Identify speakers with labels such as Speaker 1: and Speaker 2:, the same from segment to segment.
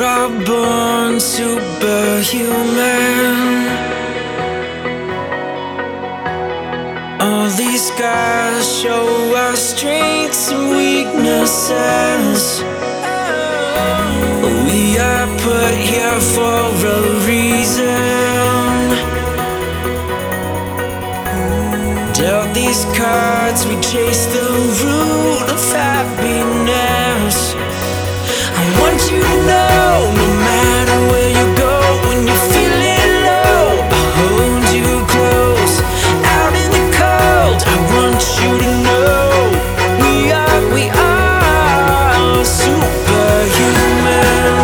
Speaker 1: are born superhuman. All these scars show our strengths and weaknesses. We are put here for a reason. Dealt these cards, we chase the root of happiness. I want you to know, no matter where you go, when you're feeling low, I'll hold you close. Out in the cold, I want you to know, we are superhuman.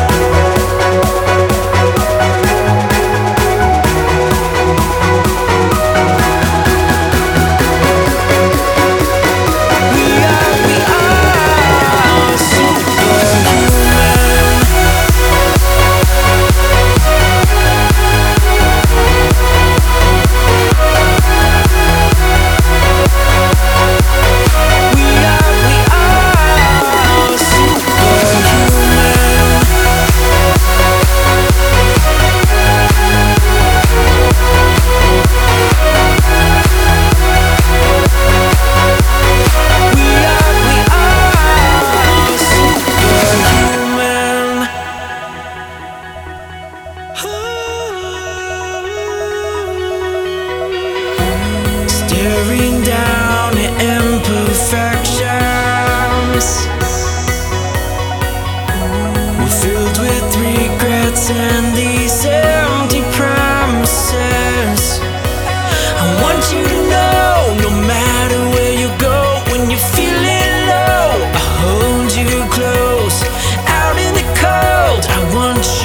Speaker 1: Staring down at imperfections, we're filled with regrets and these empty promises. I want you to know, no matter where you go, when you're feeling low, I'll hold you close. Out in the cold, I want you